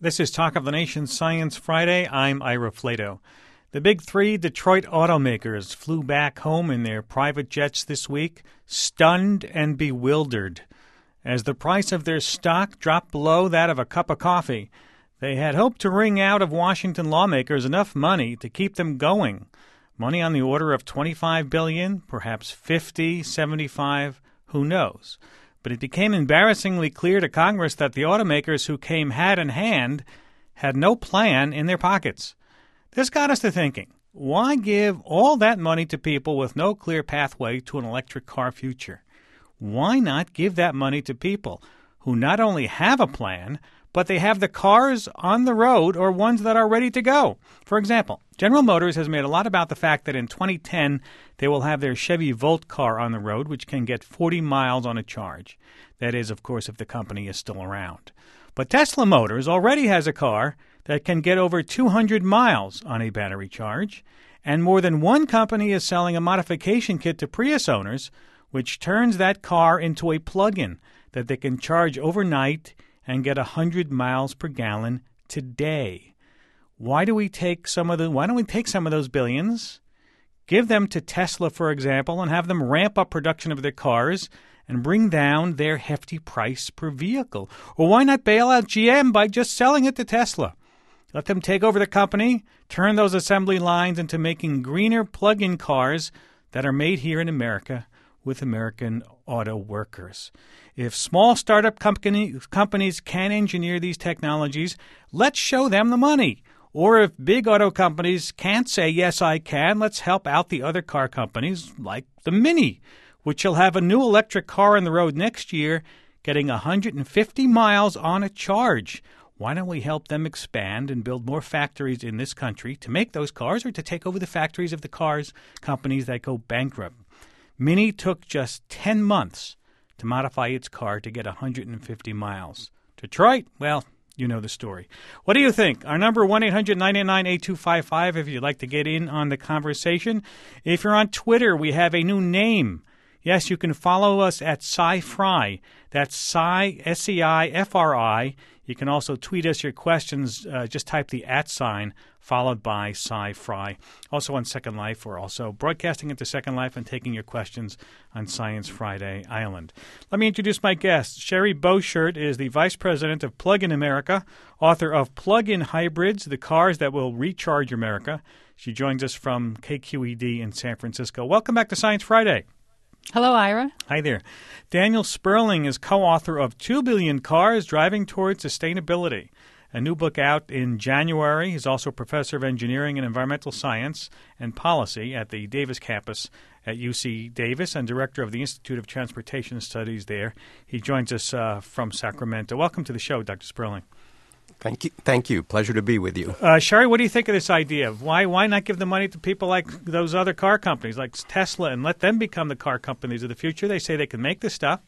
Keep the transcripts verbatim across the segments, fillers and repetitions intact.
This is Talk of the Nation Science Friday. I'm Ira Flato. The big three Detroit automakers flew back home in their private jets this week, stunned and bewildered. As the price of their stock dropped below that of a cup of coffee, they had hoped to wring out of Washington lawmakers enough money to keep them going. Money on the order of twenty-five billion dollars, perhaps fifty, seventy-five, who knows? But it became embarrassingly clear to Congress that the automakers who came hat in hand had no plan in their pockets. This got us to thinking, why give all that money to people with no clear pathway to an electric car future? Why not give that money to people who not only have a plan, but they have the cars on the road or ones that are ready to go? For example, General Motors has made a lot about the fact that in twenty ten, they will have their Chevy Volt car on the road, which can get forty miles on a charge. That is, of course, if the company is still around. But Tesla Motors already has a car that can get over two hundred miles on a battery charge, and more than one company is selling a modification kit to Prius owners, which turns that car into a plug-in that they can charge overnight and get one hundred miles per gallon today. Why do we take some of the why don't we take some of those billions, give them to Tesla, for example, and have them ramp up production of their cars and bring down their hefty price per vehicle? Or why not bail out G M by just selling it to Tesla? Let them take over the company, turn those assembly lines into making greener plug-in cars that are made here in America with American auto workers. If small startup company, companies can engineer these technologies, let's show them the money. Or if big auto companies can't say, yes, I can, let's help out the other car companies like the Mini, which will have a new electric car on the road next year, getting one hundred fifty miles on a charge. Why don't we help them expand and build more factories in this country to make those cars or to take over the factories of the cars companies that go bankrupt? Mini took just ten months to modify its car to get one hundred fifty miles. Detroit, well, you know the story. What do you think? Our number, one eight hundred nine eight nine eight two five five, if you'd like to get in on the conversation. If you're on Twitter, we have a new name. Yes, you can follow us at SciFri. That's Sci, S C I F R I. You can also tweet us your questions. Uh, just type the at sign followed by SciFri. Also on Second Life, we're also broadcasting into Second Life and taking your questions on Science Friday Island. Let me introduce my guest. Sherry Boshert is the Vice President of Plug-in America, author of Plug-in Hybrids, the Cars That Will Recharge America. She joins us from K Q E D in San Francisco. Welcome back to Science Friday. Hello, Ira. Hi there. Daniel Sperling is co-author of Two Billion Cars Driving Towards Sustainability, a new book out in January. He's also a professor of engineering and environmental science and policy at the Davis campus at U C Davis and director of the Institute of Transportation Studies there. He joins us uh, from Sacramento. Welcome to the show, Doctor Sperling. Thank you. Thank you. Pleasure to be with you. Uh, Sherry, what do you think of this idea? Why why not give the money to people like those other car companies, like Tesla, and let them become the car companies of the future? They say they can make this stuff.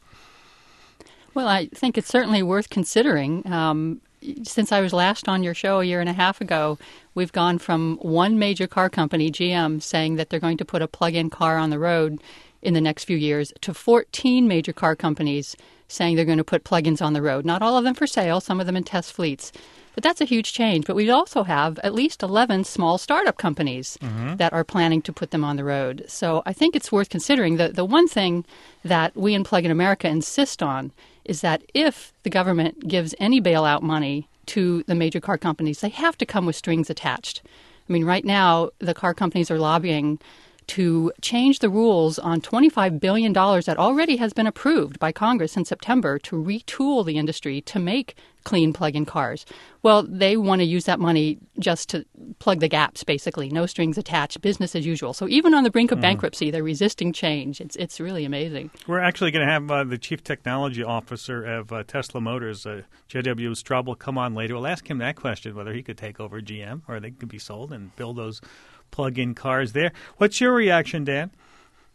Well, I think it's certainly worth considering. Um, since I was last on your show a year and a half ago, we've gone from one major car company, G M, saying that they're going to put a plug-in car on the road in the next few years, to fourteen major car companies saying they're going to put plug-ins on the road. Not all of them for sale, some of them in test fleets. But that's a huge change. But we also have at least eleven small startup companies mm-hmm. that are planning to put them on the road. So I think it's worth considering. The, the one thing that we in Plug-in America insist on is that if the government gives any bailout money to the major car companies, they have to come with strings attached. I mean, right now, the car companies are lobbying to change the rules on twenty-five billion dollars that already has been approved by Congress in September to retool the industry to make clean plug-in cars. Well, they want to use that money just to plug the gaps, basically. No strings attached, business as usual. So even on the brink of mm. bankruptcy, they're resisting change. It's it's really amazing. We're actually going to have uh, the Chief Technology Officer of uh, Tesla Motors, uh, J W Straubel, come on later. We'll ask him that question, whether he could take over G M or they could be sold and build those plug-in cars there. What's your reaction, Dan?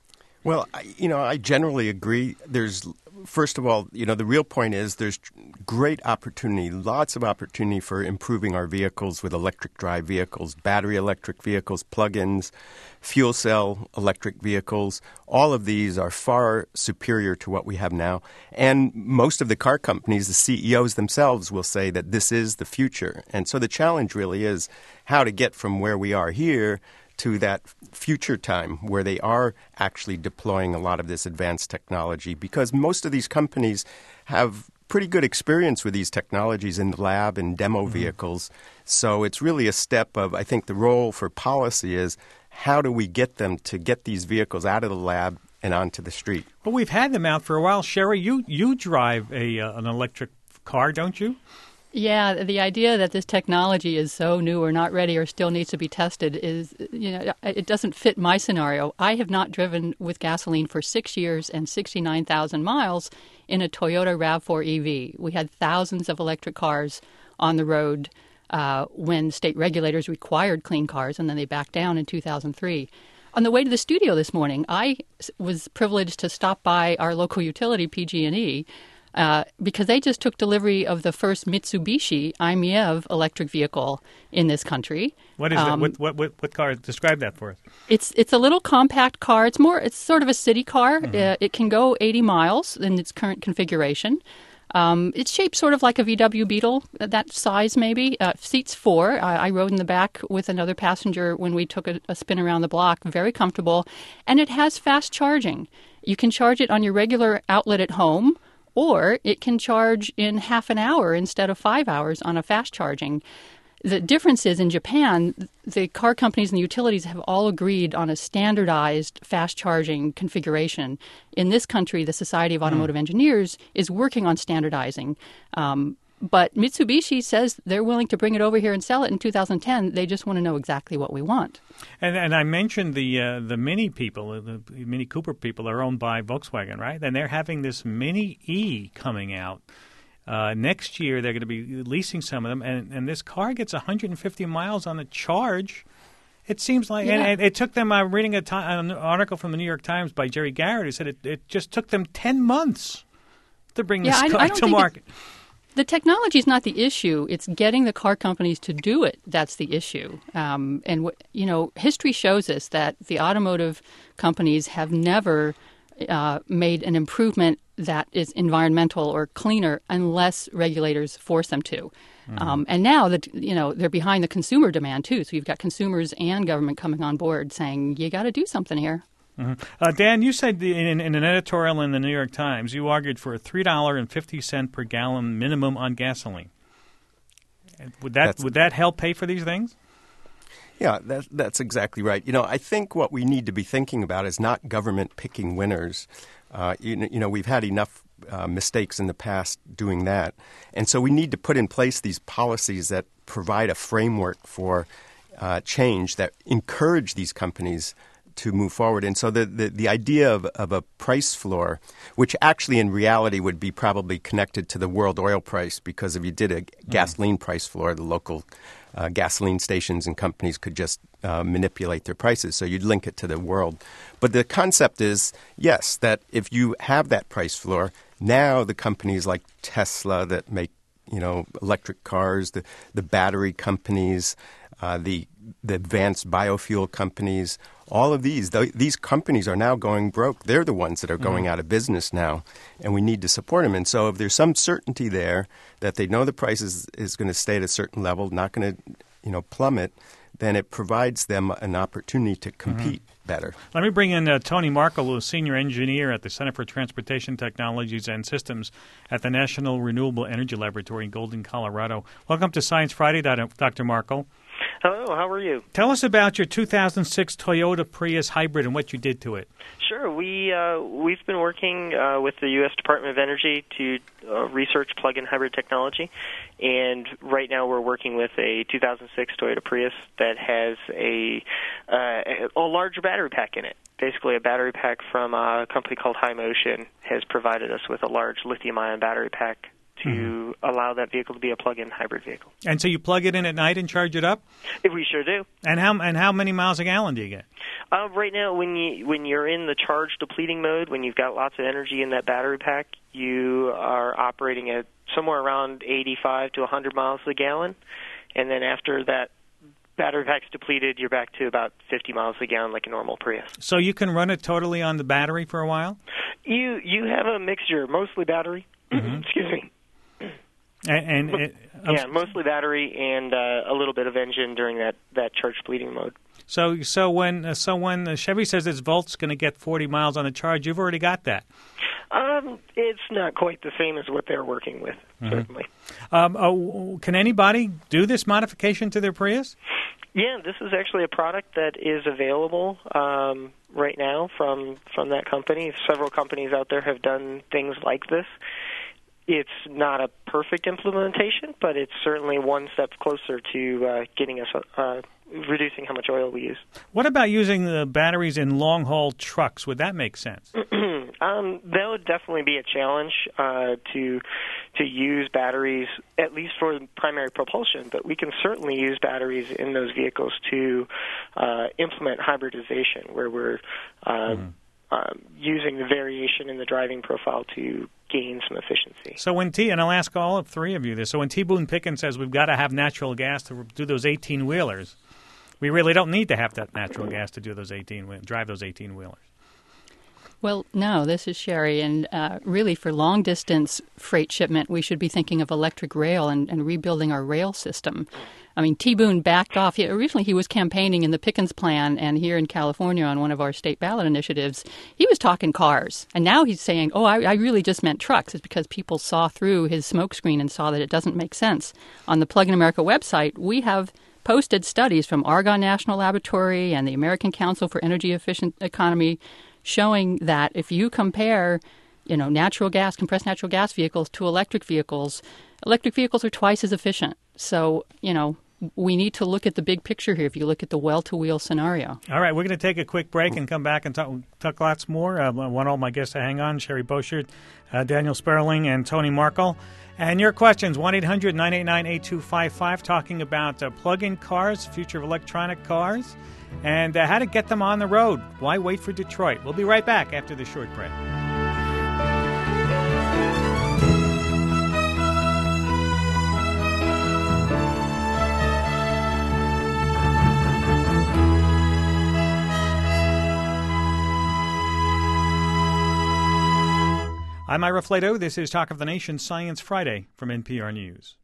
Well, I, you know, I generally agree. There's, first of all, you know, the real point is there's great opportunity, lots of opportunity for improving our vehicles with electric drive vehicles, battery electric vehicles, plug-ins, fuel cell electric vehicles. All of these are far superior to what we have now. And most of the car companies, the C E Os themselves will say that this is the future. And so the challenge really is how to get from where we are here to that future time where they are actually deploying a lot of this advanced technology, because most of these companies have pretty good experience with these technologies in the lab and demo mm-hmm. vehicles. So it's really a step of, I think the role for policy is how do we get them to get these vehicles out of the lab and onto the street? Well, we've had them out for a while. Sherry, you, you drive a uh, an electric car, don't you? Yeah, the idea that this technology is so new or not ready or still needs to be tested is, you know, it doesn't fit my scenario. I have not driven with gasoline for six years and sixty-nine thousand miles in a Toyota RAV four E V. We had thousands of electric cars on the road uh, when state regulators required clean cars, and then they backed down in two thousand three. On the way to the studio this morning, I was privileged to stop by our local utility, P G and E, Uh, because they just took delivery of the first Mitsubishi i M E V electric vehicle in this country. What is um, it? What, what, what, what car? Describe that for us. It's it's a little compact car. It's more. It's sort of a city car. Mm-hmm. Uh, it can go eighty miles in its current configuration. Um, it's shaped sort of like a V W Beetle, that size maybe. Uh, seats four. I, I rode in the back with another passenger when we took a, a spin around the block. Very comfortable, and it has fast charging. You can charge it on your regular outlet at home, or it can charge in half an hour instead of five hours on a fast charging. The difference is in Japan, the car companies and the utilities have all agreed on a standardized fast charging configuration. In this country, the Society of Automotive mm. Engineers is working on standardizing. Um, but Mitsubishi says they're willing to bring it over here and sell it in two thousand ten. They just want to know exactly what we want. And and I mentioned the uh, the Mini people, the Mini Cooper people are owned by Volkswagen, right? And they're having this Mini E coming out. Uh, next year, they're going to be leasing some of them. And, and this car gets one hundred fifty miles on the charge. It seems like, yeah. and, and it took them, I'm reading a time, an article from the New York Times by Jerry Garrett, who said it, it just took them ten months to bring yeah, this I, car I to market. It, The technology is not the issue. It's getting the car companies to do it. That's the issue. Um, and, you know, history shows us that the automotive companies have never uh, made an improvement that is environmental or cleaner unless regulators force them to. Mm-hmm. Um, and now, that you know, they're behind the consumer demand, too. So you've got consumers and government coming on board saying, you got to do something here. Mm-hmm. Uh, Dan, you said the, in, in an editorial in the New York Times, you argued for a three dollars and fifty cents per gallon minimum on gasoline. Would that that's, would that help pay for these things? Yeah, that, that's exactly right. You know, I think what we need to be thinking about is not government picking winners. Uh, you, you know, we've had enough uh, mistakes in the past doing that. And so we need to put in place these policies that provide a framework for uh, change that encourage these companies to move forward. And so the, the, the idea of, of a price floor, which actually in reality would be probably connected to the world oil price, because if you did a gasoline price floor, the local uh, gasoline stations and companies could just uh, manipulate their prices. So you'd link it to the world. But the concept is, yes, that if you have that price floor, now the companies like Tesla that make, you know, electric cars, the, the battery companies, uh, the the advanced biofuel companies, all of these, th- these companies are now going broke. They're the ones that are going mm-hmm. out of business now, and we need to support them. And so if there's some certainty there that they know the price is, is going to stay at a certain level, not going to, you know, plummet, then it provides them an opportunity to compete mm-hmm. better. Let me bring in uh, Tony Markle, who is Senior Engineer at the Center for Transportation Technologies and Systems at the National Renewable Energy Laboratory in Golden, Colorado. Welcome to Science Friday, Doctor Markle. Hello, how are you? Tell us about your two thousand six Toyota Prius hybrid and what you did to it. Sure. We, uh, we've been working uh, with the U S Department of Energy to uh, research plug-in hybrid technology, and right now we're working with a two thousand six Toyota Prius that has a, uh, a larger battery pack in it. Basically, a battery pack from a company called High Motion has provided us with a large lithium-ion battery pack to mm-hmm. allow that vehicle to be a plug-in hybrid vehicle. And so you plug it in at night and charge it up? We sure do. And how and how many miles a gallon do you get? Uh, right now, when you when you're in the charge depleting mode, when you've got lots of energy in that battery pack, you are operating at somewhere around eighty-five to one hundred miles a gallon. And then after that battery pack's depleted, you're back to about fifty miles a gallon like a normal Prius. So you can run it totally on the battery for a while? You you have a mixture, mostly battery. Mm-hmm. Excuse me. And, and it, yeah, mostly battery and uh, a little bit of engine during that, that charge depleting mode. So so when uh, so when uh, Chevy says its Volt's going to get forty miles on the charge, you've already got that. Um, it's not quite the same as what they're working with, mm-hmm. certainly. Um, oh, can anybody do this modification to their Prius? Yeah, this is actually a product that is available um, right now from from that company. Several companies out there have done things like this. It's not a perfect implementation, but it's certainly one step closer to uh, getting us uh, reducing how much oil we use. What about using the batteries in long-haul trucks? Would that make sense? um, that would definitely be a challenge uh, to to use batteries, at least for primary propulsion. But we can certainly use batteries in those vehicles to uh, implement hybridization, where we're uh, mm-hmm. um, using the variation in the driving profile to gain some efficiency. So when T, and I'll ask all of three of you this, so when T. Boone Pickens says we've got to have natural gas to do those eighteen-wheelers, we really don't need to have that natural gas to do those eighteen drive those eighteen-wheelers. Well, no, this is Sherry, and uh, really for long-distance freight shipment, we should be thinking of electric rail and, and rebuilding our rail system. I mean, T. Boone backed off. He, originally, he was campaigning in the Pickens plan, and here in California on one of our state ballot initiatives, he was talking cars. And now he's saying, oh, I, I really just meant trucks. It's because people saw through his smokescreen and saw that it doesn't make sense. On the Plug in America website, we have posted studies from Argonne National Laboratory and the American Council for Energy Efficient Economy showing that if you compare, you know, natural gas, compressed natural gas vehicles to electric vehicles, electric vehicles are twice as efficient. So, you know, we need to look at the big picture here if you look at the well-to-wheel scenario. All right, we're going to take a quick break and come back and talk, talk lots more. Uh, I want all my guests to hang on, Sherry Boschert, uh, Daniel Sperling, and Tony Markle. And your questions, one eight hundred nine eight nine eight two five five, talking about uh, plug-in cars, future of electronic cars, and uh, how to get them on the road. Why wait for Detroit? We'll be right back after the short break. I'm Ira Flato. This is Talk of the Nation Science Friday from N P R News.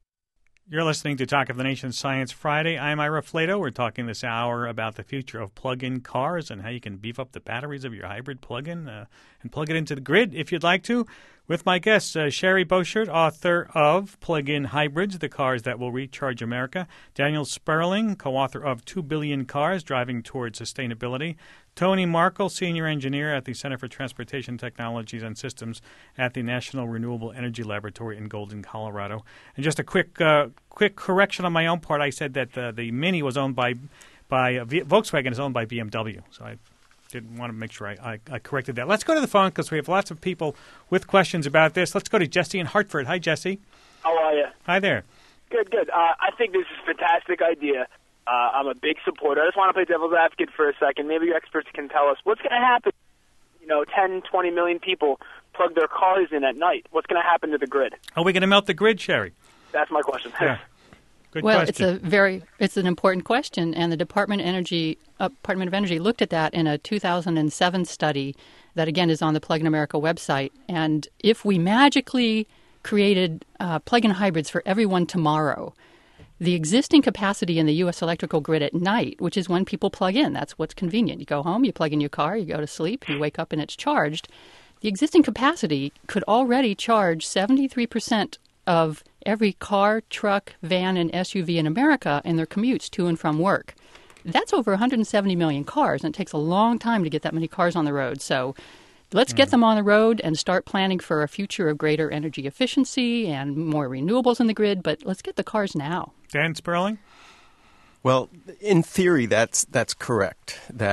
You're listening to Talk of the Nation Science Friday. I'm Ira Flato. We're talking this hour about the future of plug-in cars and how you can beef up the batteries of your hybrid plug-in uh, and plug it into the grid if you'd like to. With my guests, uh, Sherry Boschert, author of Plug-in Hybrids, the Cars That Will Recharge America. Daniel Sperling, co-author of Two Billion Cars, Driving Towards Sustainability. Tony Markle, senior engineer at the Center for Transportation Technologies and Systems at the National Renewable Energy Laboratory in Golden, Colorado. And just a quick uh, quick correction on my own part. I said that uh, the Mini was owned by, by uh, v- Volkswagen is owned by B M W. So I didn't want to make sure I, I, I corrected that. Let's go to the phone because we have lots of people with questions about this. Let's go to Jesse in Hartford. Hi, Jesse. How are you? Hi there. Good, good. Uh, I think this is a fantastic idea. Uh, I'm a big supporter. I just want to play devil's advocate for a second. Maybe you experts can tell us what's going to happen. You know, ten, twenty million people plug their cars in at night. What's going to happen to the grid? Are we going to melt the grid, Sherry? That's my question. Yeah. Good well, question. it's a very it's an important question, and the Department of Energy uh, Department of Energy looked at that in a two thousand seven study that again is on the Plug in America website. And if we magically created uh, plug-in hybrids for everyone tomorrow, the existing capacity in the U S electrical grid at night, which is when people plug in, that's what's convenient. You go home, you plug in your car, you go to sleep, you wake up and it's charged. The existing capacity could already charge seventy-three percent of every car, truck, van, and S U V in America in their commutes to and from work. That's over one hundred seventy million cars, and it takes a long time to get that many cars on the road. So let's get them on the road and start planning for a future of greater energy efficiency and more renewables in the grid, but let's get the cars now. Dan Sperling? Well, in theory, that's that's correct. That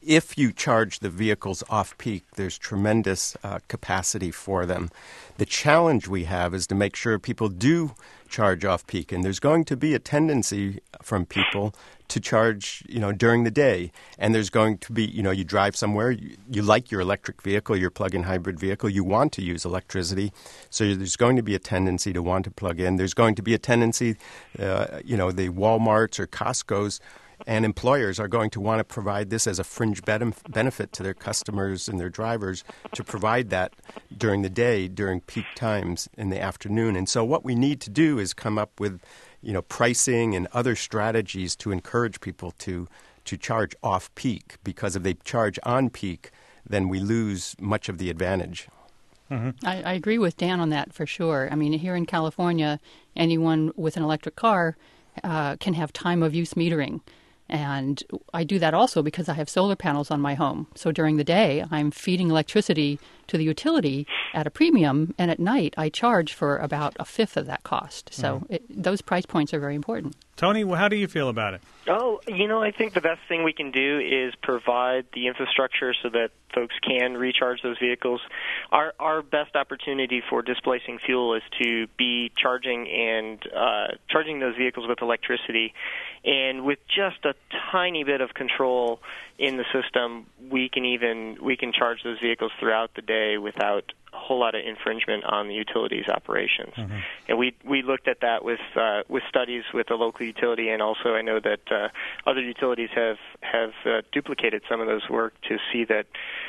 if you charge the vehicles off-peak, there's tremendous uh, capacity for them. The challenge we have is to make sure people do charge off-peak, and there's going to be a tendency from people to charge, you know, during the day. And there's going to be, you know, you drive somewhere, you, you like your electric vehicle, your plug-in hybrid vehicle, you want to use electricity, so there's going to be a tendency to want to plug in. There's going to be a tendency, uh, you know, the Walmarts or Costco's and employers are going to want to provide this as a fringe benefit to their customers and their drivers to provide that during the day, during peak times in the afternoon. And so what we need to do is come up with, you know, pricing and other strategies to encourage people to, to charge off-peak, because if they charge on-peak, then we lose much of the advantage. Mm-hmm. I, I agree with Dan on that for sure. I mean, here in California, anyone with an electric car uh, can have time-of-use metering. And I do that also because I have solar panels on my home. So during the day, I'm feeding electricity to the utility at a premium, and at night I charge for about a fifth of that cost. So mm-hmm. it, those price points are very important. Tony, well, how do you feel about it? Oh, you know, I think the best thing we can do is provide the infrastructure so that folks can recharge those vehicles. Our our best opportunity for displacing fuel is to be charging and uh, charging those vehicles with electricity. And with just a tiny bit of control in the system, we can even we can charge those vehicles throughout the day without a whole lot of infringement on the utility's operations. Mm-hmm. And we we looked at that with uh, with studies with the local utility, and also I know that uh, other utilities have have uh, duplicated some of those work to see that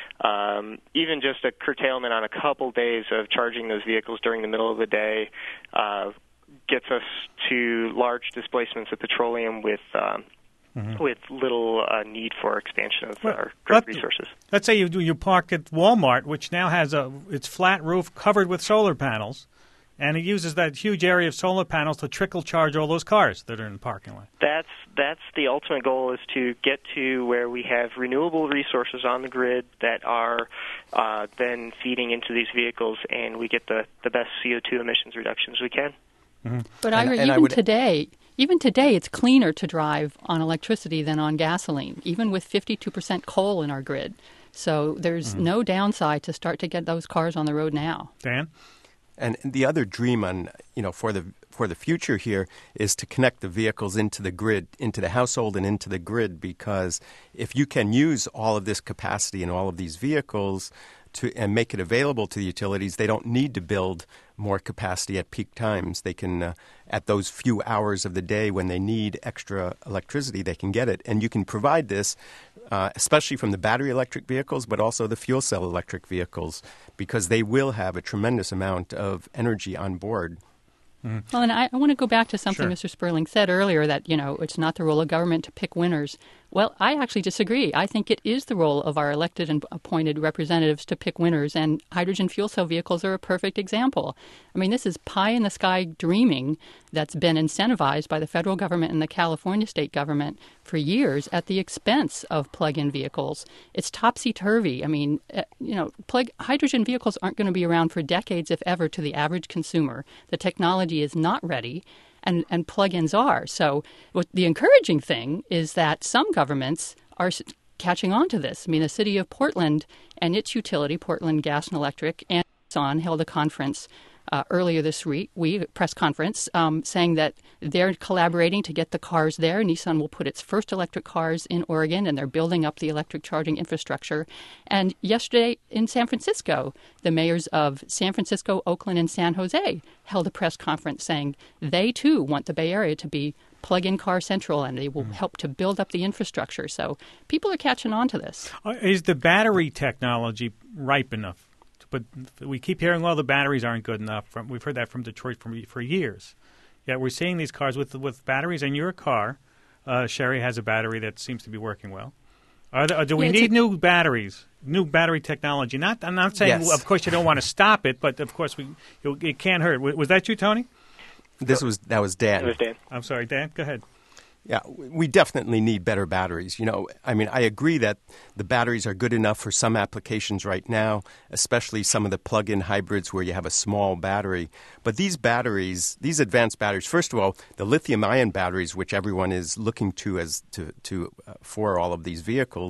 um, even just a curtailment on a couple days of charging those vehicles during the middle of the day uh, gets us to large displacements of petroleum with um, mm-hmm. with little uh, need for expansion of well, our grid let, resources. Let's say you you park at Walmart, which now has a its flat roof covered with solar panels, and it uses that huge area of solar panels to trickle charge all those cars that are in the parking lot. That's that's the ultimate goal, is to get to where we have renewable resources on the grid that are uh, then feeding into these vehicles, and we get the, the best C O two emissions reductions we can. Mm-hmm. But and, Ira, and even would... today, even today, it's cleaner to drive on electricity than on gasoline, even with fifty-two percent coal in our grid. So there's mm-hmm. no downside to start to get those cars on the road now. Dan? And the other dream on, you know, for the for the future here is to connect the vehicles into the grid, into the household and into the grid, because if you can use all of this capacity in all of these vehicles to and make it available to the utilities, they don't need to build more capacity at peak times. They can, uh, at those few hours of the day when they need extra electricity, they can get it. And you can provide this, uh, especially from the battery electric vehicles, but also the fuel cell electric vehicles, because they will have a tremendous amount of energy on board. Mm-hmm. Well, and I, I want to go back to something sure. Mister Sperling said earlier, that, you know, it's not the role of government to pick winners. Well, I actually disagree. I think it is the role of our elected and appointed representatives to pick winners, and hydrogen fuel cell vehicles are a perfect example. I mean, this is pie-in-the-sky dreaming that's been incentivized by the federal government and the California state government for years at the expense of plug-in vehicles. It's topsy-turvy. I mean, uh, you know, plug hydrogen vehicles aren't going to be around for decades, if ever, to the average consumer. The technology is not ready. And, and plug-ins are. So what the encouraging thing is that some governments are catching on to this. I mean, the city of Portland and its utility, Portland Gas and Electric, and Exxon held a conference uh, earlier this week, we press conference, um, saying that they're collaborating to get the cars there. Nissan will put its first electric cars in Oregon, and they're building up the electric charging infrastructure. And yesterday in San Francisco, the mayors of San Francisco, Oakland, and San Jose held a press conference saying they, too, want the Bay Area to be plug-in car central, and they will mm. help to build up the infrastructure. So people are catching on to this. Uh, is the battery technology ripe enough? But we keep hearing, well, the batteries aren't good enough. From, we've heard that from Detroit for, for years. Yet we're seeing these cars with with batteries, and your car, uh, Sherry, has a battery that seems to be working well. Are there, do we yeah, need a- new batteries, new battery technology? Not, I'm not saying, yes. Of course, you don't want to stop it, but, of course, we it can't hurt. Was that you, Tony? This was That was Dan. It was Dan. I'm sorry, Dan. Go ahead. Yeah, we definitely need better batteries. You know, I mean, I agree that the batteries are good enough for some applications right now, especially some of the plug-in hybrids where you have a small battery. But these batteries, these advanced batteries, first of all, the lithium-ion batteries, which everyone is looking to as to, to uh, for all of these vehicles,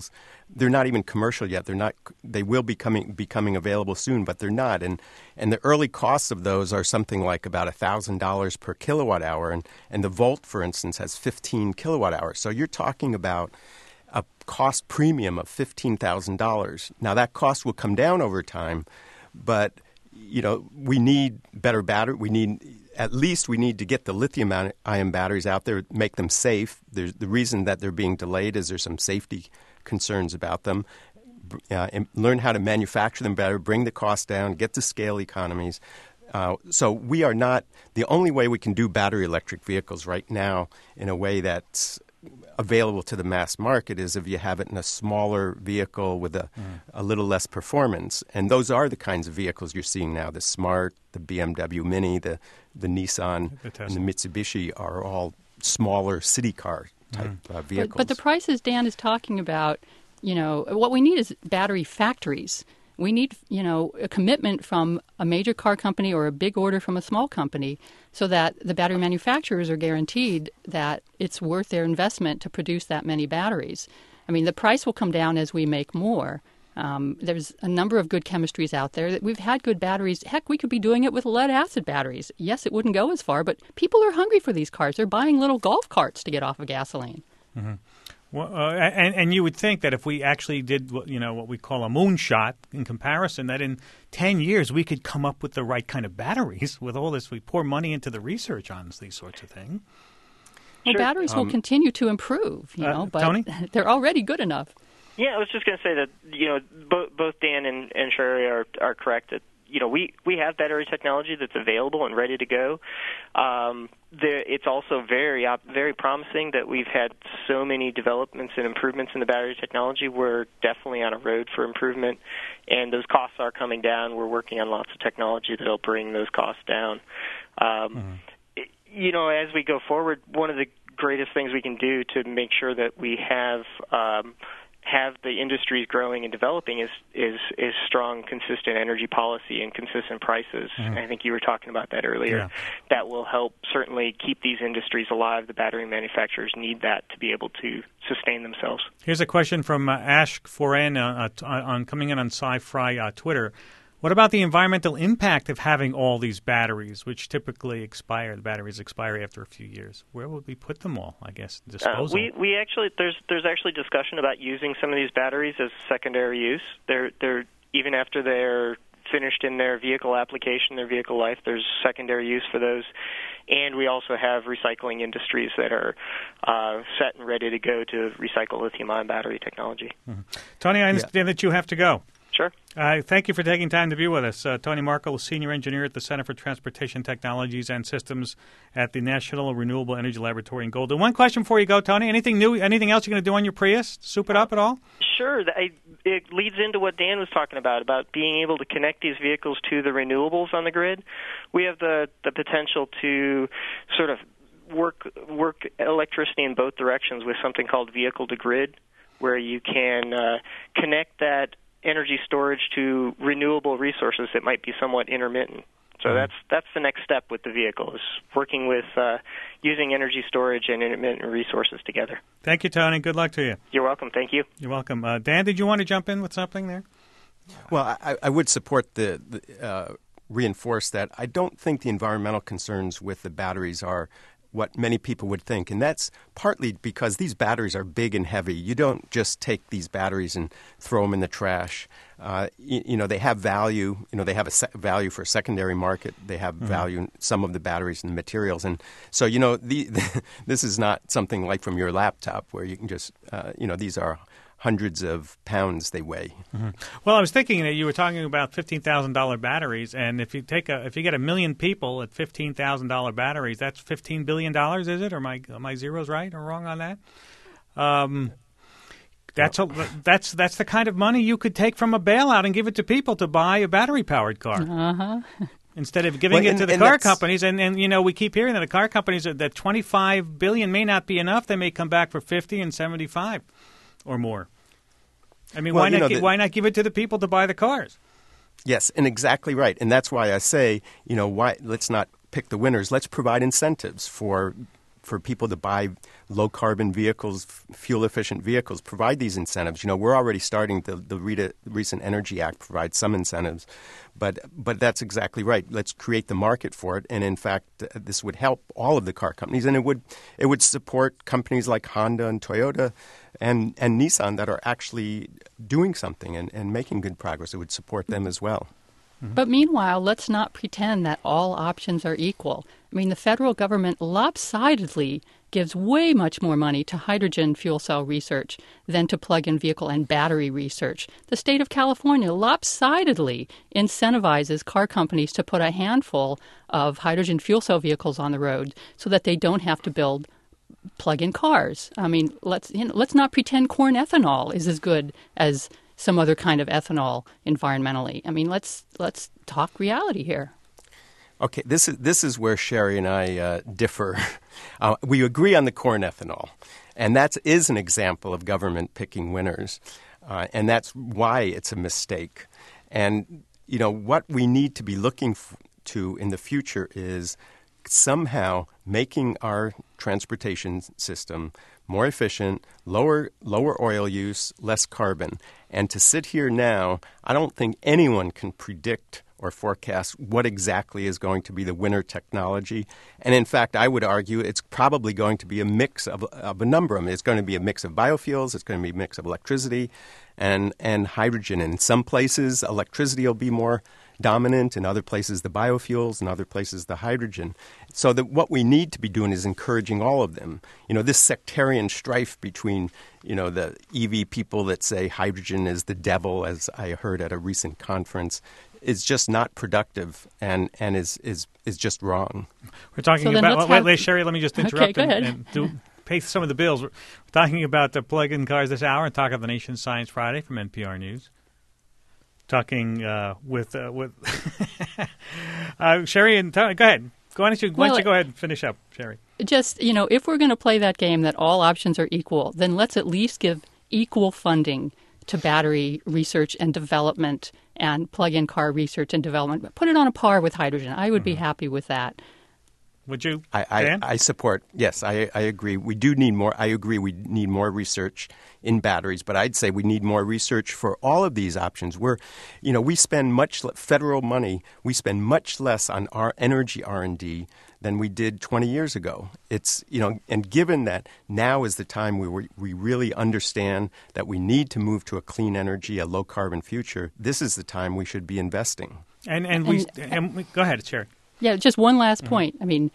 they're not even commercial yet. They're not. They will be coming becoming available soon, but they're not. And and the early costs of those are something like about a thousand dollars per kilowatt hour. And and the Volt, for instance, has fifteen kilowatt hours. So you're talking about a cost premium of fifteen thousand dollars. Now that cost will come down over time, but you know we need better battery. We need. At least we need to get the lithium-ion batteries out there, make them safe. There's, the reason that they're being delayed is there's some safety concerns about them. Uh, and learn how to manufacture them better, bring the cost down, get the scale economies. Uh, so we are not – the only way we can do battery electric vehicles right now in a way that's available to the mass market is if you have it in a smaller vehicle with a, mm. a little less performance. And those are the kinds of vehicles you're seeing now. The Smart, the B M W Mini, the, the Nissan, the and the Mitsubishi are all smaller city car type mm. uh, vehicles. But, but the prices Dan is talking about, you know, what we need is battery factories. We need, you know, a commitment from a major car company or a big order from a small company so that the battery manufacturers are guaranteed that it's worth their investment to produce that many batteries. I mean, the price will come down as we make more. Um, there's a number of good chemistries out there that we've had good batteries. Heck, we could be doing it with lead acid batteries. Yes, it wouldn't go as far, but people are hungry for these cars. They're buying little golf carts to get off of gasoline. Mm-hmm. Well, uh, and, and you would think that if we actually did, you know, what we call a moonshot in comparison, that in ten years we could come up with the right kind of batteries. With all this, we pour money into the research on these sorts of things. Well, sure. batteries um, will continue to improve, you know, uh, but Tony? They're already good enough. Yeah, I was just going to say that, you know, both both Dan and, and Sherry are are correct that, you know, we, we have battery technology that's available and ready to go. Um, there, it's also very very promising that we've had so many developments and improvements in the battery technology. We're definitely on a road for improvement, and those costs are coming down. We're working on lots of technology that will bring those costs down. Um, mm-hmm. it, you know, as we go forward, one of the greatest things we can do to make sure that we have um, have the industries growing and developing is is is strong, consistent energy policy and consistent prices. Mm-hmm. I think you were talking about that earlier. Yeah. That will help certainly keep these industries alive. The battery manufacturers need that to be able to sustain themselves. Here's a question from uh, Ash Foran uh, uh, on coming in on Sci-Fry uh, Twitter. What about the environmental impact of having all these batteries, which typically expire? The batteries expire after a few years. Where would we put them all? I guess disposal. Uh, we we actually there's there's actually discussion about using some of these batteries as secondary use. They're they're even after they're finished in their vehicle application, their vehicle life. There's secondary use for those, and we also have recycling industries that are uh, set and ready to go to recycle lithium-ion battery technology. Mm-hmm. Tony, I understand yeah. that you have to go. Sure. Uh, thank you for taking time to be with us. Uh, Tony Markle, Senior Engineer at the Center for Transportation Technologies and Systems at the National Renewable Energy Laboratory in Golden. One question before you go, Tony. Anything new? Anything else you're going to do on your Prius? Soup it up at all? Sure. It leads into what Dan was talking about, about being able to connect these vehicles to the renewables on the grid. We have the, the potential to sort of work work electricity in both directions with something called vehicle to grid, where you can uh, connect that energy storage to renewable resources that might be somewhat intermittent. So mm-hmm. that's that's the next step with the vehicle, is working with uh, using energy storage and intermittent resources together. Thank you, Tony. Good luck to you. You're welcome. Thank you. You're welcome. Uh, Dan, did you want to jump in with something there? Well, I, I would support the, the uh, reinforce that I don't think the environmental concerns with the batteries are what many people would think. And that's partly because these batteries are big and heavy. You don't just take these batteries and throw them in the trash. Uh, you, you know, they have value. You know, they have a se- value for a secondary market. They have mm-hmm. value in some of the batteries and the materials. And so, you know, the, the, this is not something like from your laptop where you can just, uh, you know, these are hundreds of pounds they weigh. Mm-hmm. Well, I was thinking that you were talking about fifteen thousand dollars batteries, and if you take a if you get a million people at fifteen thousand dollars batteries, that's fifteen billion dollars, is it? Or my my zeros right or wrong on that? Um, that's a, that's that's the kind of money you could take from a bailout and give it to people to buy a battery powered car. Uh-huh. Instead of giving well, it and, to the and car companies, and, and you know we keep hearing that the car companies that twenty-five billion dollars may not be enough. They may come back for fifty and seventy-five or more. I mean, well, why not? know, Gi- the, why not give it to the people to buy the cars? Yes, and exactly right, and that's why I say, you know, why let's not pick the winners. Let's provide incentives for for people to buy low-carbon vehicles, fuel-efficient vehicles, provide these incentives. You know, we're already starting, the, the Rita, recent Energy Act provides some incentives, but but that's exactly right. Let's create the market for it, and in fact, uh, this would help all of the car companies, and it would it would support companies like Honda and Toyota and, and Nissan that are actually doing something and, and making good progress. It would support them as well. Mm-hmm. But meanwhile, let's not pretend that all options are equal. I mean, the federal government lopsidedly gives way much more money to hydrogen fuel cell research than to plug-in vehicle and battery research. The state of California lopsidedly incentivizes car companies to put a handful of hydrogen fuel cell vehicles on the road so that they don't have to build plug-in cars. I mean, let's you know, let's not pretend corn ethanol is as good as some other kind of ethanol environmentally. I mean, let's let's talk reality here. Okay, this is this is where Sherry and I uh, differ. Uh, we agree on the corn ethanol, and that is an example of government picking winners, uh, and that's why it's a mistake. And you know what we need to be looking f- to in the future is somehow making our transportation system more efficient, lower lower oil use, less carbon. And to sit here now, I don't think anyone can predict or forecast what exactly is going to be the winner technology. And in fact, I would argue it's probably going to be a mix of, of a number of them. It's going to be a mix of biofuels, it's going to be a mix of electricity and, and hydrogen. And in some places, electricity will be more dominant, in other places the biofuels, in other places the hydrogen. So that what we need to be doing is encouraging all of them. You know, this sectarian strife between, you know, the E V people that say hydrogen is the devil, as I heard at a recent conference, is just not productive and, and is, is is just wrong. We're talking so about, wait, have... wait, Sherry, let me just interrupt okay, and, go ahead. and do, pay some of the bills. We're talking about the plug-in cars this hour and talk of the Nation's Science Friday from N P R News. Talking uh, with uh, with uh, Sherry and go ahead. Why don't you why don't well, you go ahead and finish up, Sherry? Just you know, if we're going to play that game that all options are equal, then let's at least give equal funding to battery research and development and plug-in car research and development. Put it on a par with hydrogen. I would mm-hmm. be happy with that. Would you? I, I, I support. Yes, I, I agree. We do need more. I agree. We need more research in batteries, but I'd say we need more research for all of these options. We're, you know, we spend much le- federal money. We spend much less on our energy R and D than we did twenty years ago. It's, you know, and given that now is the time where we, we really understand that we need to move to a clean energy, a low carbon future. This is the time we should be investing. And and we and, and we, go ahead, Sherry. Yeah, just one last mm-hmm. point. I mean,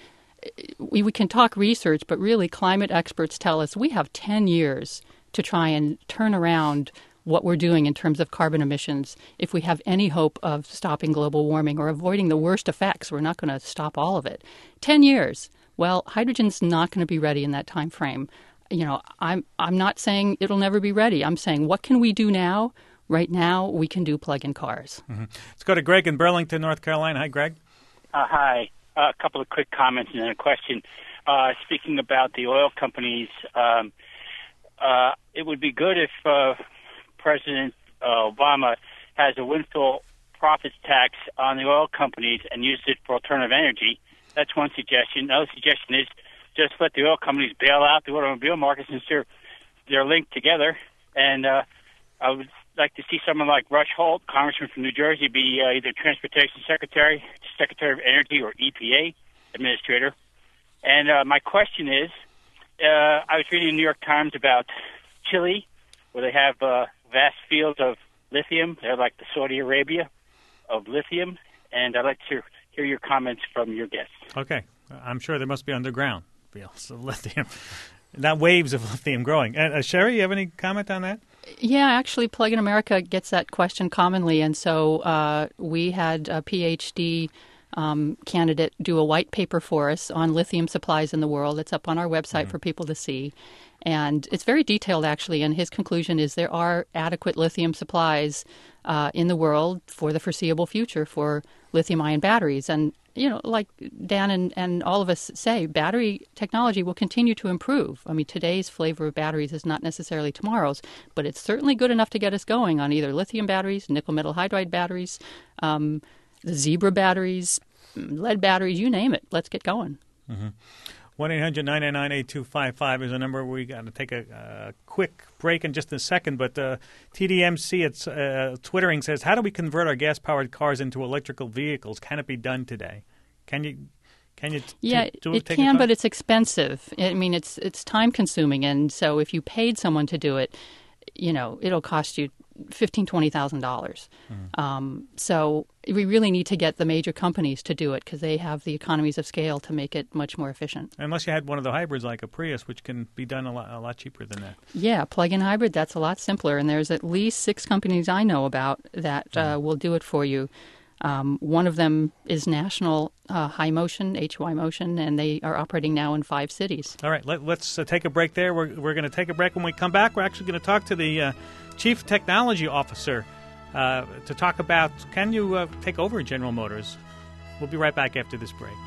we, we can talk research, but really climate experts tell us we have ten years to try and turn around what we're doing in terms of carbon emissions if we have any hope of stopping global warming or avoiding the worst effects. We're not going to stop all of it. Ten years. Well, hydrogen's not going to be ready in that time frame. You know, I'm I'm not saying it'll never be ready. I'm saying what can we do now? Right now, we can do plug-in cars. Mm-hmm. Let's go to Greg in Burlington, North Carolina. Hi, Greg. Uh, hi. Uh, a couple of quick comments and then a question. Uh, speaking about the oil companies, um, uh, it would be good if uh, President uh, Obama has a windfall profits tax on the oil companies and used it for alternative energy. That's one suggestion. Another suggestion is just let the oil companies bail out the automobile market since they're, they're linked together. And uh, I would like to see someone like Rush Holt, congressman from New Jersey, be uh, either Transportation Secretary, Secretary of Energy, or E P A administrator. And uh, my question is, uh, I was reading the New York Times about Chile, where they have uh, vast fields of lithium. They're like the Saudi Arabia of lithium. And I'd like to hear your comments from your guests. Okay. I'm sure there must be underground fields of lithium, not waves of lithium growing. Uh, uh, Sherry, you have any comment on that? Yeah, actually, Plug in America gets that question commonly, and so uh, we had a PhD um, candidate do a white paper for us on lithium supplies in the world. It's up on our website mm-hmm. for people to see, and it's very detailed, actually, and his conclusion is there are adequate lithium supplies uh, in the world for the foreseeable future for lithium-ion batteries, and you know, like Dan and, and all of us say, battery technology will continue to improve. I mean, today's flavor of batteries is not necessarily tomorrow's, but it's certainly good enough to get us going on either lithium batteries, nickel metal hydride batteries, um, the Zebra batteries, lead batteries, you name it. Let's get going. Mm-hmm. one eight hundred nine nine nine eight two five five is a number. We got to take a, a quick break in just a second. But uh, T D M C, it's uh, twittering, says, how do we convert our gas-powered cars into electrical vehicles? Can it be done today? Can you... Can you t- yeah, do, it take can, but it's expensive. I mean, it's it's time consuming, and so if you paid someone to do it, you know, it'll cost you fifteen, twenty thousand dollars. Mm-hmm. Um, so we really need to get the major companies to do it because they have the economies of scale to make it much more efficient. Unless you had one of the hybrids like a Prius, which can be done a lot, a lot cheaper than that. Yeah, plug-in hybrid, that's a lot simpler, and there's at least six companies I know about that uh, will do it for you. Um, one of them is National uh, High Motion, H Y Motion, and they are operating now in five cities. All right, let, let's uh, take a break there. We're, we're going to take a break. When we come back, we're actually going to talk to the uh, Chief Technology Officer uh, to talk about, can you uh, take over General Motors? We'll be right back after this break.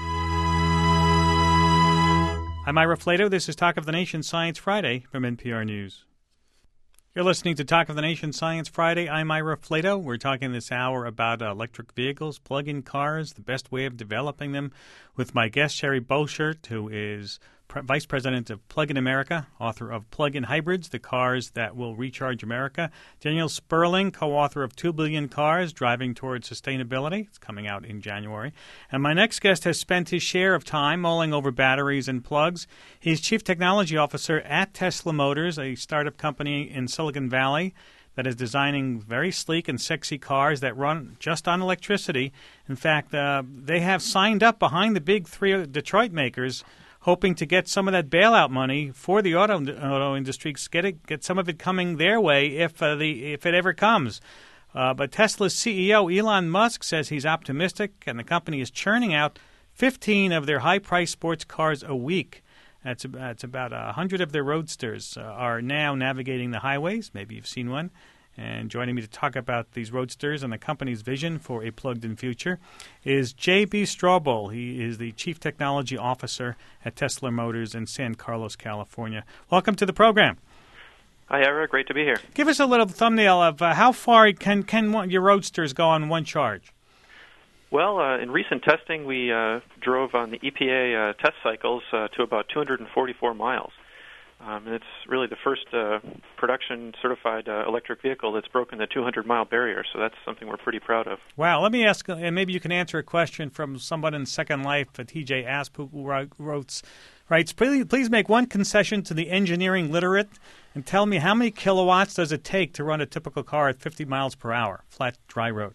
I'm Ira Flato. This is Talk of the Nation Science Friday from N P R News. You're listening to Talk of the Nation Science Friday. I'm Ira Flato. We're talking this hour about uh, electric vehicles, plug-in cars, the best way of developing them, with my guest, Sherry Boschert, who is Pre- Vice President of Plug-in America, author of Plug-in Hybrids, the cars that will recharge America. Daniel Sperling, co-author of Two Billion Cars, Driving Towards Sustainability. It's coming out in January. And my next guest has spent his share of time mulling over batteries and plugs. He's Chief Technology Officer at Tesla Motors, a startup company in Silicon Valley that is designing very sleek and sexy cars that run just on electricity. In fact, uh, they have signed up behind the big three Detroit makers, hoping to get some of that bailout money for the auto auto industry, get it, get some of it coming their way if uh, the if it ever comes. Uh, but Tesla's C E O Elon Musk says he's optimistic, and the company is churning out fifteen of their high-priced sports cars a week. That's that's about a hundred of their roadsters uh, are now navigating the highways. Maybe you've seen one. And joining me to talk about these roadsters and the company's vision for a plugged-in future is J B Straubel. He is the Chief Technology Officer at Tesla Motors in San Carlos, California. Welcome to the program. Hi, Ira. Great to be here. Give us a little thumbnail of uh, how far can, can one, your roadsters go on one charge? Well, uh, in recent testing, we uh, drove on the E P A uh, test cycles uh, to about two hundred forty-four miles. Um, and it's really the first uh, production-certified uh, electric vehicle that's broken the two hundred mile barrier, so that's something we're pretty proud of. Wow. Let me ask, and maybe you can answer a question from someone in Second Life, T J Asp, who wrote, writes, please, please make one concession to the engineering literate and tell me how many kilowatts does it take to run a typical car at fifty miles per hour, flat, dry road?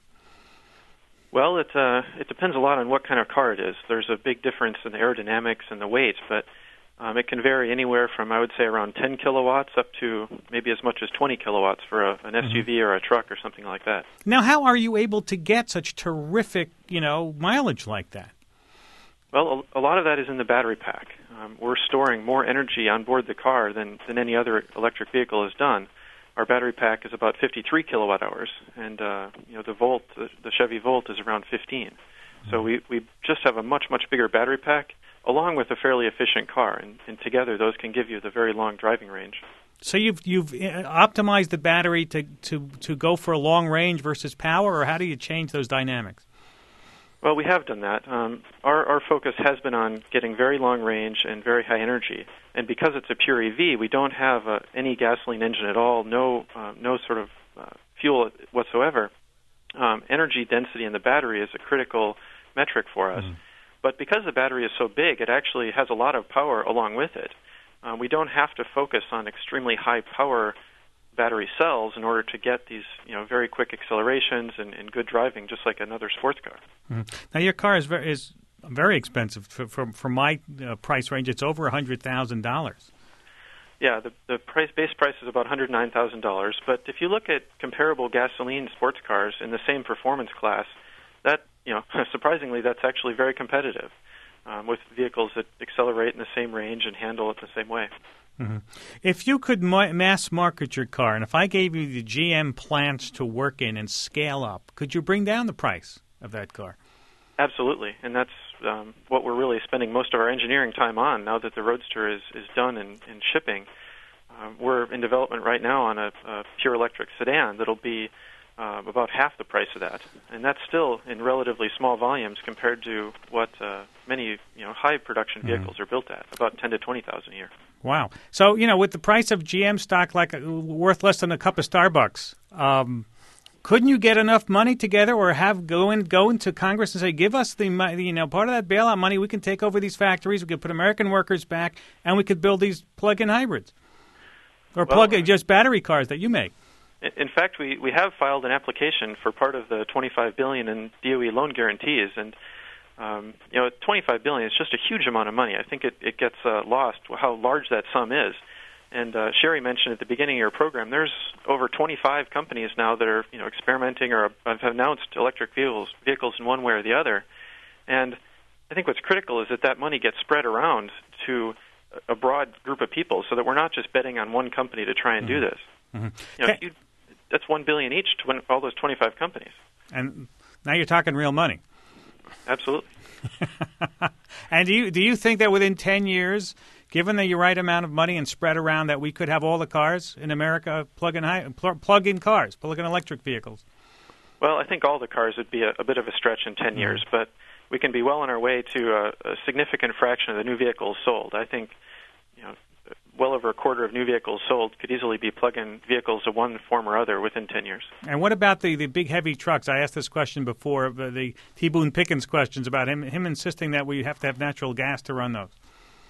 Well, it, uh, it depends a lot on what kind of car it is. There's a big difference in the aerodynamics and the weight, but Um, it can vary anywhere from, I would say, around ten kilowatts up to maybe as much as twenty kilowatts for a, an S U V mm-hmm. or a truck or something like that. Now, how are you able to get such terrific, you know, mileage like that? Well, a, a lot of that is in the battery pack. Um, we're storing more energy on board the car than, than any other electric vehicle has done. Our battery pack is about fifty-three kilowatt hours, and uh, you know the Volt, the, the Chevy Volt, is around fifteen. Mm-hmm. So we, we just have a much, much bigger battery pack, along with a fairly efficient car, and, and together those can give you the very long driving range. So you've you've optimized the battery to, to, to go for a long range versus power, or how do you change those dynamics? Well, we have done that. Um, our, our focus has been on getting very long range and very high energy, and because it's a pure E V, we don't have uh, any gasoline engine at all, no uh, no sort of uh, fuel whatsoever. Um, energy density in the battery is a critical metric for us. Mm. But because the battery is so big, it actually has a lot of power along with it. Uh, we don't have to focus on extremely high power battery cells in order to get these, you know, very quick accelerations and, and good driving, just like another sports car. Mm-hmm. Now, your car is very, is very expensive. For, for, for my uh, price range, it's over one hundred thousand dollars. Yeah, the, the price, base price is about one hundred nine thousand dollars. But if you look at comparable gasoline sports cars in the same performance class, that, you know, surprisingly, that's actually very competitive um, with vehicles that accelerate in the same range and handle it the same way. Mm-hmm. If you could ma- mass market your car, and if I gave you the G M plants to work in and scale up, could you bring down the price of that car? Absolutely, and that's um, what we're really spending most of our engineering time on now that the Roadster is, is done in, in shipping. Uh, we're in development right now on a, a pure electric sedan that'll be uh, about half the price of that, and that's still in relatively small volumes compared to what uh, many you know high production vehicles mm-hmm. are built at, about ten to twenty thousand a year. Wow! So you know, with the price of G M stock like uh, worth less than a cup of Starbucks, um, couldn't you get enough money together, or have go in go into Congress and say, give us the money, you know part of that bailout money? We can take over these factories, we could put American workers back, and we could build these plug-in hybrids or well, plug just battery cars that you make. In fact, we, we have filed an application for part of the twenty-five billion dollars in D O E loan guarantees, and um, you know, twenty-five billion dollars is just a huge amount of money. I think it, it gets uh, lost how large that sum is. And uh, Sherry mentioned at the beginning of your program, there's over twenty-five companies now that are you know experimenting or have announced electric vehicles vehicles in one way or the other. And I think what's critical is that that money gets spread around to a broad group of people, so that we're not just betting on one company to try and mm-hmm. do this. Mm-hmm. You know, if you, that's one billion each to win all those twenty-five companies. And now you're talking real money. Absolutely. And do you do you think that within ten years, given the right amount of money and spread around, that we could have all the cars in America plug-in high, plug-in cars, plug-in electric vehicles? Well, I think all the cars would be a, a bit of a stretch in ten mm-hmm. years, but we can be well on our way to a, a significant fraction of the new vehicles sold. I think, you know, well over a quarter of new vehicles sold could easily be plug-in vehicles of one form or other within ten years. And what about the, the big heavy trucks? I asked this question before, the, the T. Boone Pickens questions about him him insisting that we have to have natural gas to run those.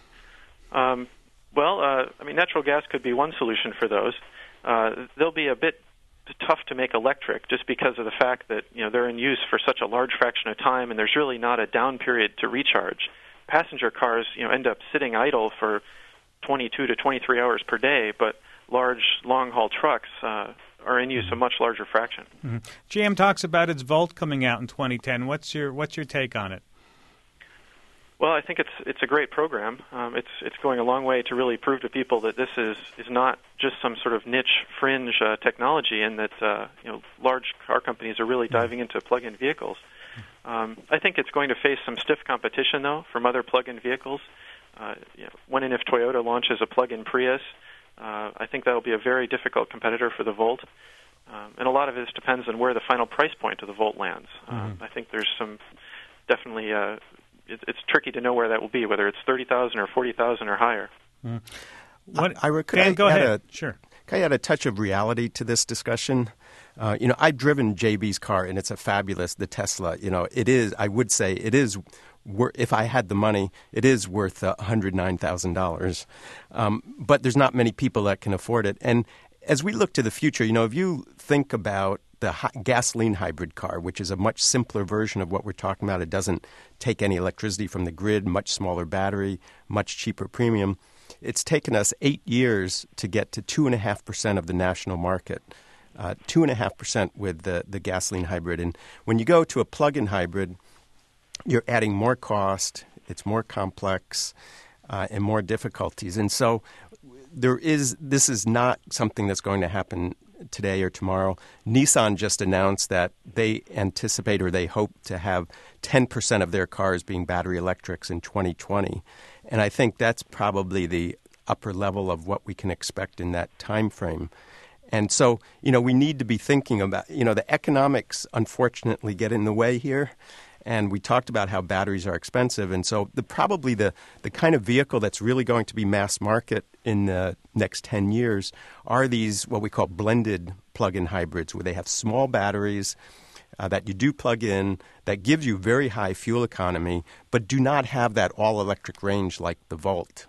Um, well, uh, I mean, natural gas could be one solution for those. Uh, they'll be a bit tough to make electric just because of the fact that you know they're in use for such a large fraction of time, and there's really not a down period to recharge. Passenger cars, you know, end up sitting idle for twenty-two to twenty-three hours per day, but large long-haul trucks uh, are in use a much larger fraction. Mm-hmm. G M talks about its Volt coming out in twenty ten. What's your what's your take on it? Well, I think it's it's a great program. Um, it's it's going a long way to really prove to people that this is, is not just some sort of niche fringe uh, technology, and that uh, you know large car companies are really diving into plug-in vehicles. Um, I think it's going to face some stiff competition, though, from other plug-in vehicles. Uh, you know, when and if Toyota launches a plug-in Prius, uh, I think that will be a very difficult competitor for the Volt. Um, and a lot of this depends on where the final price point of the Volt lands. Mm-hmm. Uh, I think there's some definitely. Uh, It's tricky to know where that will be, whether it's thirty thousand or forty thousand or higher. Mm. What, I, I, could Dan, I go ahead. A, sure. Can I add a touch of reality to this discussion? Uh, you know, I've driven J B's car, and it's a fabulous, the Tesla. You know, it is, I would say, it is, wor- if I had the money, it is worth uh, one hundred nine thousand dollars. Um, but there's not many people that can afford it. And as we look to the future, you know, if you think about the hi- gasoline hybrid car, which is a much simpler version of what we're talking about. It doesn't take any electricity from the grid, much smaller battery, much cheaper premium. It's taken us eight years to get to two point five percent of the national market, uh, two point five percent with the, the gasoline hybrid. And when you go to a plug-in hybrid, you're adding more cost, it's more complex, uh, and more difficulties. And so there is this is not something that's going to happen today or tomorrow. Nissan just announced that they anticipate or they hope to have ten percent of their cars being battery electrics in twenty twenty. And I think that's probably the upper level of what we can expect in that time frame. And so, you know, we need to be thinking about, you know, the economics unfortunately get in the way here. And we talked about how batteries are expensive. And so the probably the, the kind of vehicle that's really going to be mass market in the next ten years are these what we call blended plug-in hybrids, where they have small batteries uh, that you do plug in that gives you very high fuel economy, but do not have that all-electric range like the Volt.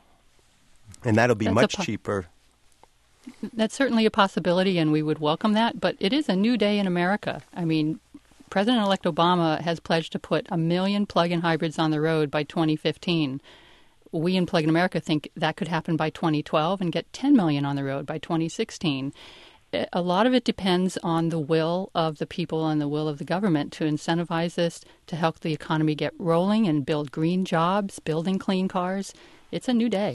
And that'll be That's much po- cheaper. That's certainly a possibility, and we would welcome that. But it is a new day in America. I mean, President-elect Obama has pledged to put a million plug-in hybrids on the road by twenty fifteen. We in Plug-in America think that could happen by twenty twelve and get ten million on the road by twenty sixteen. A lot of it depends on the will of the people and the will of the government to incentivize this, to help the economy get rolling and build green jobs, building clean cars. It's a new day.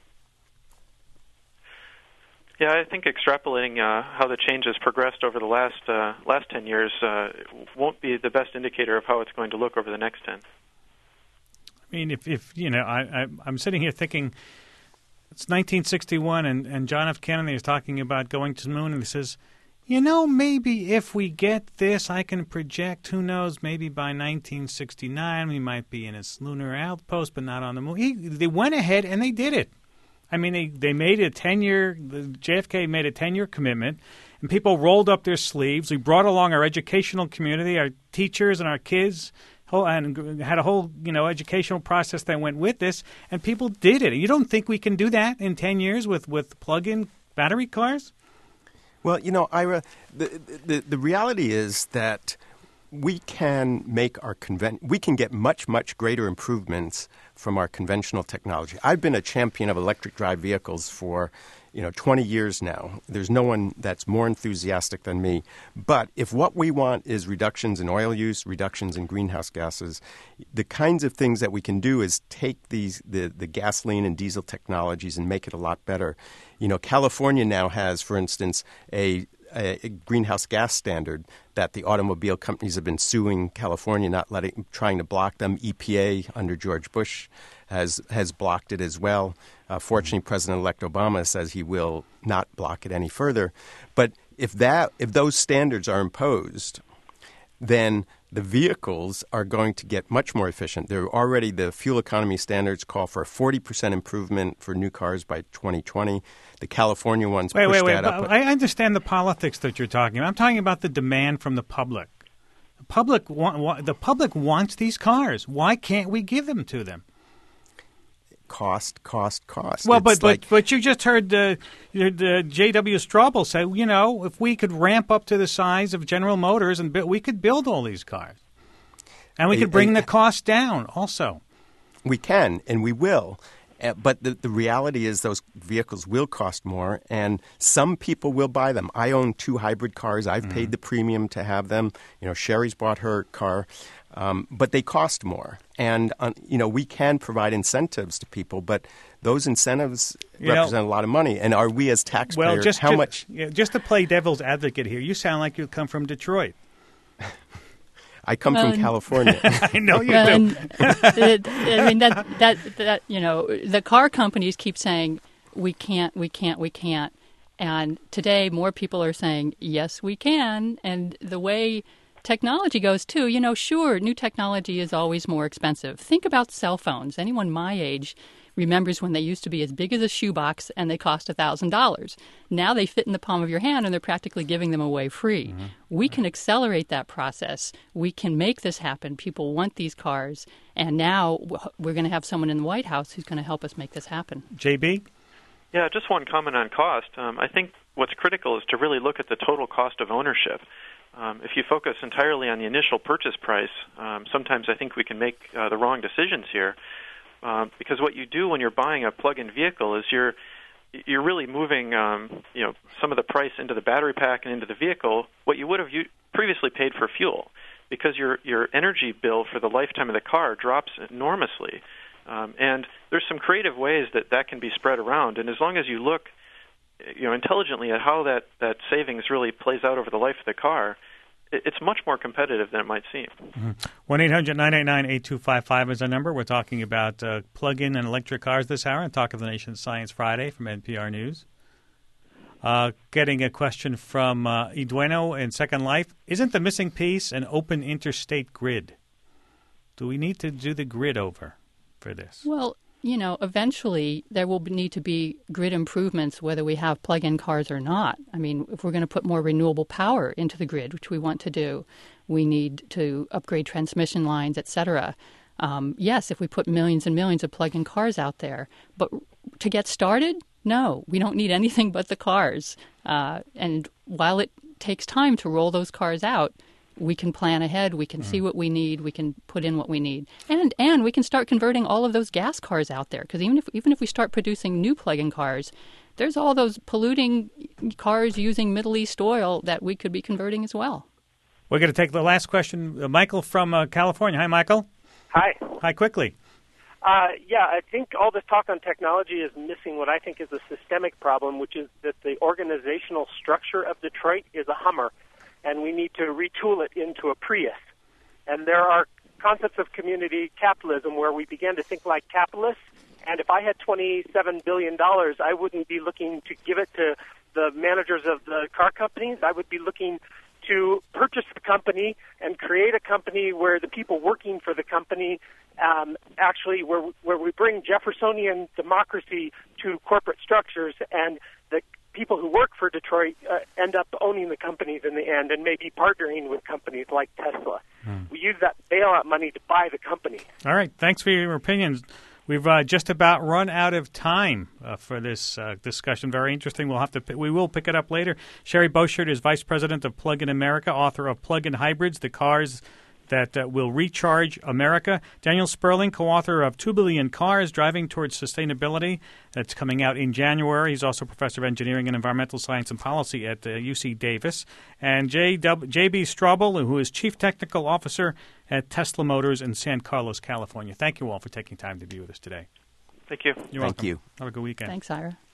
Yeah, I think extrapolating uh, how the change has progressed over the last uh, last ten years uh, won't be the best indicator of how it's going to look over the next ten. I mean, if, if you know, I, I, I'm sitting here thinking it's nineteen sixty-one, and, and John F. Kennedy is talking about going to the moon, and he says, you know, maybe if we get this, I can project, who knows, maybe by nineteen sixty-nine we might be in a lunar outpost, but not on the moon. He, they went ahead and they did it. I mean, they, they made a ten-year, the J F K made a ten-year commitment, and people rolled up their sleeves. We brought along our educational community, our teachers and our kids, and had a whole, you know, educational process that went with this, and people did it. You don't think we can do that in ten years with, with plug-in battery cars? Well, you know, Ira, the, the, the reality is that we can make our conven- we can get much, much greater improvements from our conventional technology. I've been a champion of electric drive vehicles for, you know, twenty years now. There's no one that's more enthusiastic than me. But if what we want is reductions in oil use, reductions in greenhouse gases, the kinds of things that we can do is take these the, the gasoline and diesel technologies and make it a lot better. You know, California now has, for instance, a A, a greenhouse gas standard that the automobile companies have been suing California, not letting, trying to block them. E P A under George Bush has has blocked it as well. Uh, fortunately, President-elect Obama says he will not block it any further. But if that if those standards are imposed, then the vehicles are going to get much more efficient. They're already, the fuel economy standards call for a forty percent improvement for new cars by twenty twenty. The California ones wait, push wait, wait. that up. I understand the politics that you're talking about. I'm talking about the demand from the public. The public, wa- wa- the public wants these cars. Why can't we give them to them? Cost, cost, cost. Well, It's but, like, but but you just heard the, the J W Straubel say, you know, if we could ramp up to the size of General Motors, and bu- we could build all these cars. And we could bring the cost down also. We can, and we will. Uh, but the, the reality is those vehicles will cost more, and some people will buy them. I own two hybrid cars. I've mm-hmm. paid the premium to have them. You know, Sherry's bought her car. Um, but they cost more. And, uh, you know, we can provide incentives to people, but those incentives you represent know, a lot of money. And are we as taxpayers, well, just, how just, much? Yeah, just to play devil's advocate here, you sound like you come from Detroit. I come well, from California. I know you well, do. And, it, I mean, that, that, that, you know, the car companies keep saying, we can't, we can't, we can't. And today more people are saying, yes, we can. And the way technology goes, too, you know, sure, new technology is always more expensive. Think about cell phones. Anyone my age remembers when they used to be as big as a shoebox and they cost one thousand dollars. Now they fit in the palm of your hand and they're practically giving them away free. Mm-hmm. We can accelerate that process. We can make this happen. People want these cars. And now we're going to have someone in the White House who's going to help us make this happen. J B? Yeah, just one comment on cost. Um, I think what's critical is to really look at the total cost of ownership. Um, if you focus entirely on the initial purchase price, um, sometimes I think we can make uh, the wrong decisions here. Uh, because what you do when you're buying a plug-in vehicle is you're you're really moving um, you know some of the price into the battery pack and into the vehicle, what you would have u- previously paid for fuel, because your your energy bill for the lifetime of the car drops enormously. Um, and there's some creative ways that that can be spread around, and as long as you look you know intelligently at how that, that savings really plays out over the life of the car, it's much more competitive than it might seem. one eight hundred nine eight nine eight two five five is our number. We're talking about uh, plug-in and electric cars this hour on Talk of the Nation Science Friday from N P R News. Uh, getting a question from uh, Edueno in Second Life. Isn't the missing piece an open interstate grid? Do we need to do the grid over for this? Well, you know, eventually there will need to be grid improvements whether we have plug-in cars or not. I mean, if we're going to put more renewable power into the grid, which we want to do, we need to upgrade transmission lines, et cetera. Um, yes, if we put millions and millions of plug-in cars out there. But to get started, no, we don't need anything but the cars. Uh, and while it takes time to roll those cars out, we can plan ahead, we can mm. see what we need, we can put in what we need. And and we can start converting all of those gas cars out there. Because even if even if we start producing new plug-in cars, there's all those polluting cars using Middle East oil that we could be converting as well. We're going to take the last question. Uh, Michael from uh, California. Hi, Michael. Hi. Hi, quickly. Uh, yeah, I think all this talk on technology is missing what I think is a systemic problem, which is that the organizational structure of Detroit is a Hummer, and we need to retool it into a Prius. And there are concepts of community capitalism where we begin to think like capitalists, and if I had twenty-seven billion dollars, I wouldn't be looking to give it to the managers of the car companies. I would be looking to purchase the company and create a company where the people working for the company um, actually where where we bring Jeffersonian democracy to corporate structures, and the people who work for Detroit uh, end up owning the companies in the end and maybe partnering with companies like Tesla. Hmm. We use that bailout money to buy the company. All right. Thanks for your opinions. We've uh, just about run out of time uh, for this uh, discussion. Very interesting. We'll have to. We will pick it up later. Sherry Boschert is Vice President of Plug-in America, author of Plug-in Hybrids, the cars that uh, will recharge America. Daniel Sperling, co-author of Two Billion Cars, Driving Towards Sustainability. That's coming out in January. He's also professor of engineering and environmental science and policy at uh, U C Davis. And J B Straubel, who is chief technical officer at Tesla Motors in San Carlos, California. Thank you all for taking time to be with us today. Thank you. You're Thank welcome. you. Have a good weekend. Thanks, Ira.